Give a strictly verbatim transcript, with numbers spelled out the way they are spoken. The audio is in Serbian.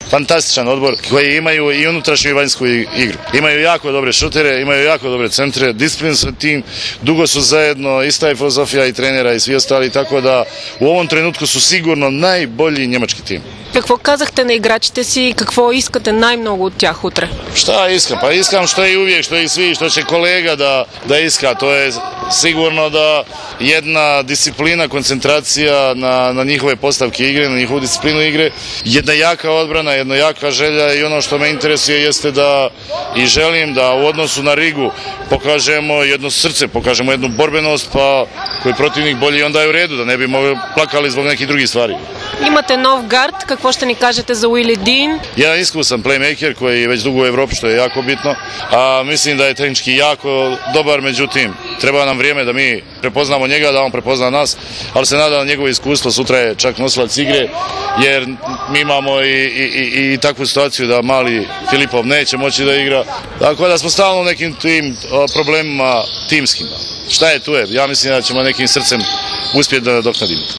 fantastičan odbor koji imaju i unutrašnju i vanjsku igru. Imaju jako dobre šutere, imaju jako dobre centre, disciplinski tim, dugo su zajedno, ista je filozofija i trenera i svi ostali, tako da u ovom trenutku su sigurno najbolji njemački tim. Какво казахте на играчите си и какво искате най-много от тях утре? Šta iskam? Pa iskam što je uvijek, što i svi, što će kolega da, da iska. To je sigurno da jedna disciplina, koncentracija na, na njihove postavke igre, na njihovu disciplinu igre, jedna jaka odbrana, jedna jaka želja i ono što me interesuje jeste da i želim da u odnosu na Rigu pokažemo jedno srce, pokažemo jednu borbenost, pa koji protivnik bolji onda je u redu, da ne bi plakali zbog nekih drugih stvari. Имате нов гард, какво ще ни кажете за Уили Дин? Jedan iskusan playmaker koji je već dugo u Evropi, što je jako bitno, a mislim da je tehnički jako dobar, međutim, treba nam vrijeme da mi prepoznamo njega, da on prepozna nas, ali se nadam da njegovo iskustvo sutra je čak nosilac igre, jer mi imamo i, i, i, i takvu situaciju da mali Filipov neće moći da igra, tako da smo stalno u nekim tim problemima timskima. Šta je tu je? Ja mislim da ćemo nekim srcem uspjeti da nadoknadimo.